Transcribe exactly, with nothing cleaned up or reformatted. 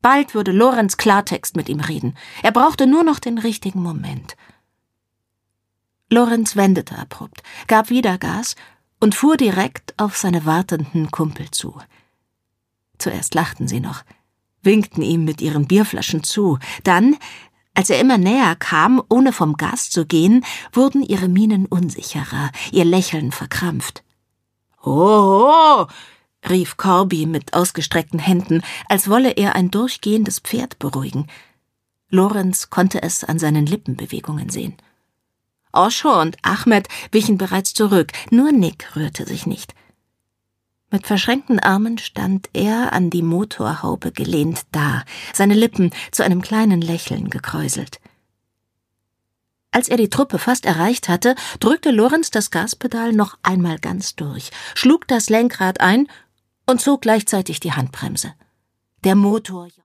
Bald würde Lorenz Klartext mit ihm reden. Er brauchte nur noch den richtigen Moment. Lorenz wendete abrupt, gab wieder Gas und fuhr direkt auf seine wartenden Kumpel zu. Zuerst lachten sie noch, winkten ihm mit ihren Bierflaschen zu. Dann, als er immer näher kam, ohne vom Gas zu gehen, wurden ihre Mienen unsicherer, ihr Lächeln verkrampft. »Hoho«, rief Corby mit ausgestreckten Händen, als wolle er ein durchgehendes Pferd beruhigen. Lorenz konnte es an seinen Lippenbewegungen sehen. Osho und Ahmed wichen bereits zurück, nur Nick rührte sich nicht. Mit verschränkten Armen stand er an die Motorhaube gelehnt da, seine Lippen zu einem kleinen Lächeln gekräuselt. Als er die Truppe fast erreicht hatte, drückte Lorenz das Gaspedal noch einmal ganz durch, schlug das Lenkrad ein und zog gleichzeitig die Handbremse. Der Motor